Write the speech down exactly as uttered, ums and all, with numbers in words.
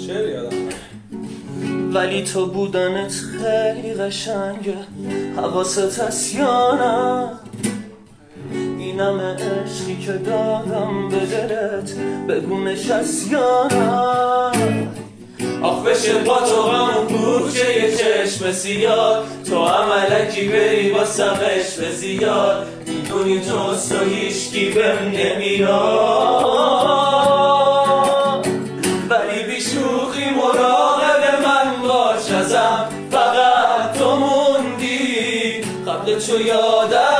شعر یادم ولی تو بودنت خیلی قشنگه، حواست هست یا نه؟ اینم عشقی که دادم به دلت، بگونش هست یا نه؟ آخ بشه با تو همون کوچه یه چشم سیاد، تو هم علکی بری با سقش به زیاد، میدونی توست و هیچکی بهم نمیاد، ولی بی شوخی مراقب من باش ازم، فقط تو موندی قبل تو یادم